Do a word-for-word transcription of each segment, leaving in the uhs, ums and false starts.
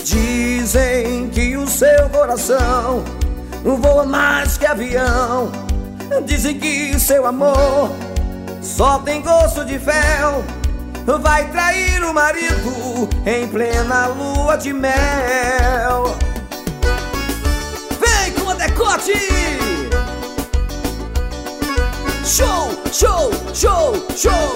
Dizem que o seu coração voa mais que avião. Dizem que seu amor só tem gosto de fel. Vai trair o marido em plena lua de mel. Vem com a decote! Show, show, show, show!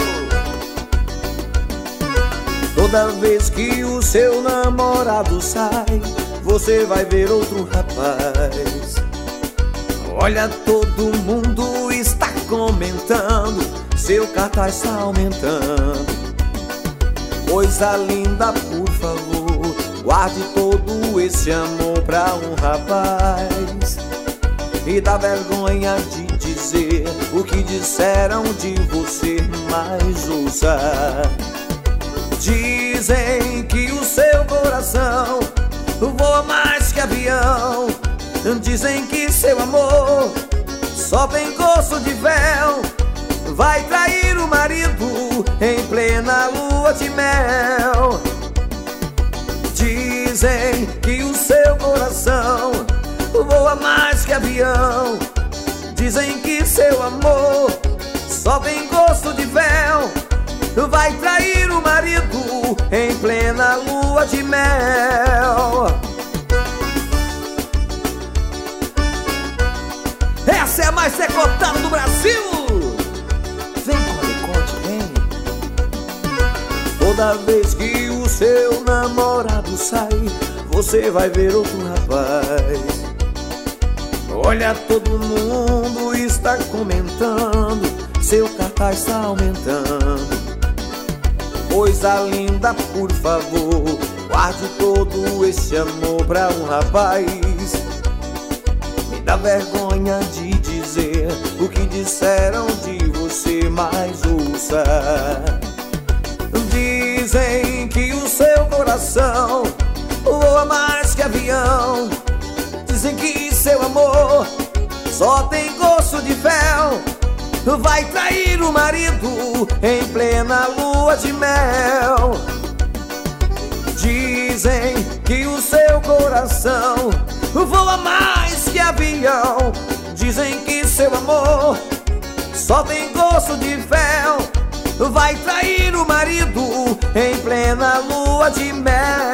Toda vez que o seu namorado sai, você vai ver outro rapaz. Olha, todo mundo está comentando, seu cartaz está aumentando. Coisa linda, por favor, guarde todo esse amor pra um rapaz. E dá vergonha de dizer o que disseram de você, mas ouça. Dizem que o seu coração voa mais que avião. Dizem que seu amor só tem gosto de véu. Vai trair o marido em plena lua de mel. Dizem que o seu coração voa mais que avião. Dizem que seu amor só tem gosto de véu. Vai trair o marido em plena lua de mel. Essa é a mais decotada do Brasil. Vem com a decote, vem. Toda vez que o seu namorado sai, você vai ver outro rapaz. Olha, todo mundo está comentando, seu cartaz está aumentando. Coisa linda, por favor, guarde todo esse amor pra um rapaz. Me dá vergonha de dizer o que disseram de você, mas ouça. Dizem que o seu coração voa mais que avião. Dizem que seu amor só tem gosto de fel. Vai trair o marido em plena lua de mel. Dizem que o seu coração voa mais que avião. Dizem que seu amor só tem gosto de fel. Vai trair o marido em plena lua de mel.